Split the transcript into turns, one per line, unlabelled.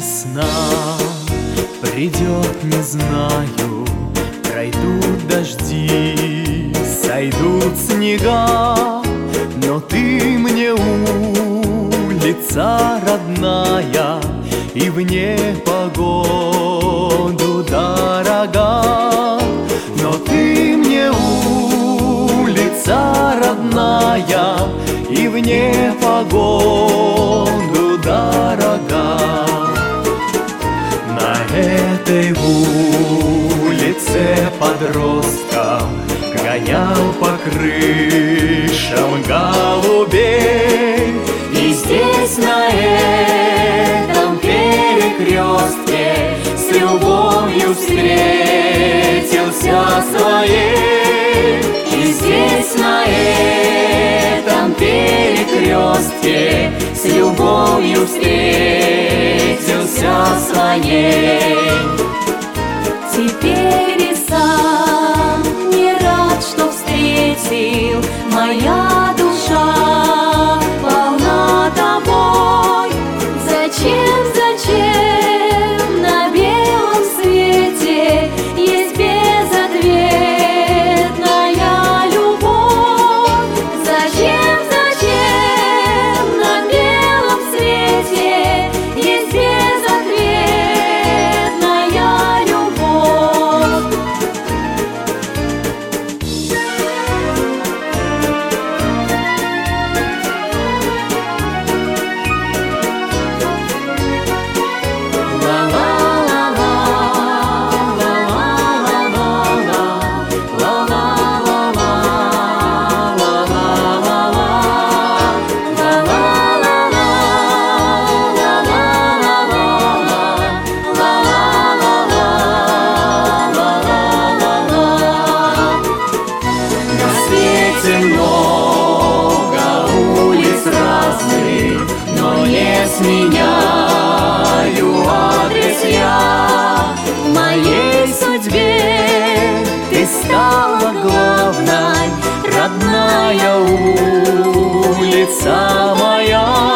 Весна придет, не знаю, пройдут дожди, сойдут снега, но ты мне улица родная и в непогоду дорога. Но ты мне улица родная и в непогоду дорога. На этой улице подростком гонял по крышам голубей. И здесь, на этом перекрестке, с любовью встретился своей. И здесь, на этом перекрестке, с любовью встретился своей.
Теперь и сам не рад, что встретил, моя душа полна тобой. Зачем, зачем на белом свете есть безответная любовь? Зачем, зачем на белом свете есть безответная любовь?
Много улиц разных, но не сменяю адрес я.
В моей судьбе
Ты стала главной, родная улица моя.